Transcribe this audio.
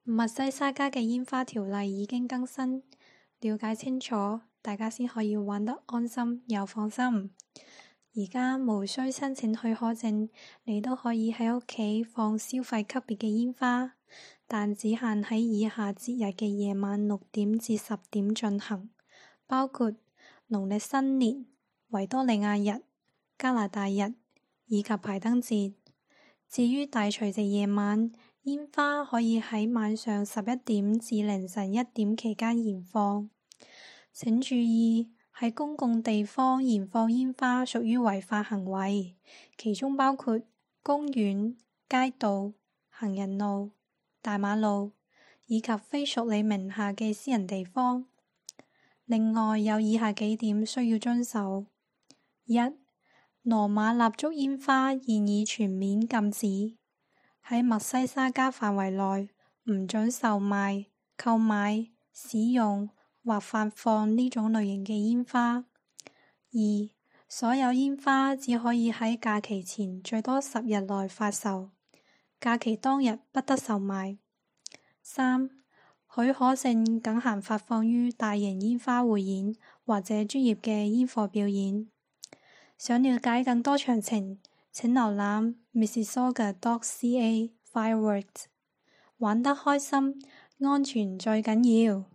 密西沙加嘅煙花條例已經更新，了解清楚，大家先可以玩得安心又放心。而家無需申請許可證，你都可以喺屋企放消費級別嘅煙花，但只限喺以下節日嘅夜晚6點至10點進行，包括農曆新年、維多利亞日、加拿大日以及排燈節。至於大除夕夜晚，煙花可以喺晚上11點至凌晨1點期間燃放。請注意，喺公共地方燃放煙花屬於違法行為，其中包括公園、街道、行人路、大馬路以及非屬你名下嘅私人地方。另外有以下幾點需要遵守： 1. 羅馬蠟燭煙花現已全面禁止，喺密西沙加範圍內唔准售賣、購買、使用或發放呢種類型嘅煙花。 2. 所有煙花只可以喺假期前最多10日內發售，假期當日不得售賣。 3. 許可證僅限發放於大型煙花匯演或者專業嘅煙火表演。想了解更多詳情，請瀏覽 Mississauga.ca Fireworks。玩得開心，安全最緊要。